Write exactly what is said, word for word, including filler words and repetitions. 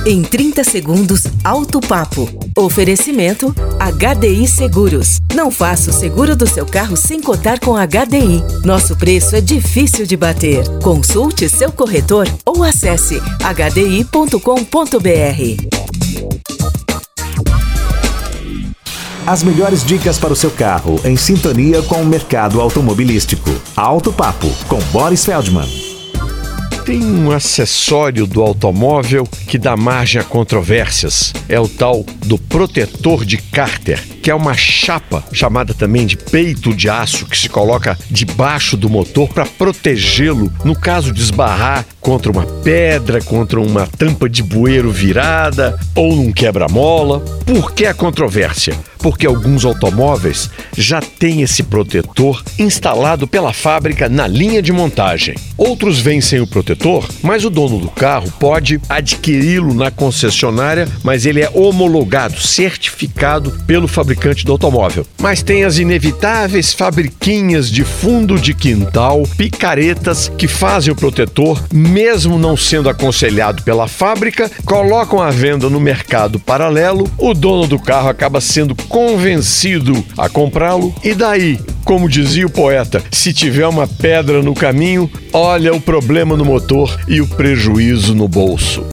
Em trinta segundos, Alto Papo. Oferecimento H D I Seguros. Não faça o seguro do seu carro sem cotar com H D I. Nosso preço é difícil de bater. Consulte seu corretor ou acesse h d i ponto com ponto b r. As melhores dicas para o seu carro, em sintonia com o mercado automobilístico. Alto Papo, com Boris Feldman. Tem um acessório do automóvel que dá margem a controvérsias. É o tal do protetor de cárter, que é uma chapa, chamada também de peito de aço, que se coloca debaixo do motor para protegê-lo no caso de esbarrar contra uma pedra, contra uma tampa de bueiro virada ou num quebra-mola. Por que a controvérsia? Porque alguns automóveis já têm esse protetor instalado pela fábrica na linha de montagem. Outros vêm sem o protetor, mas o dono do carro pode adquiri-lo na concessionária, mas ele é homologado, certificado pelo fabricante do automóvel. Mas tem as inevitáveis fabriquinhas de fundo de quintal, picaretas, que fazem o protetor, mesmo não sendo aconselhado pela fábrica, colocam à venda no mercado paralelo, o dono do carro acaba sendo convencido a comprá-lo, e daí, como dizia o poeta, se tiver uma pedra no caminho, olha o problema no motor e o prejuízo no bolso.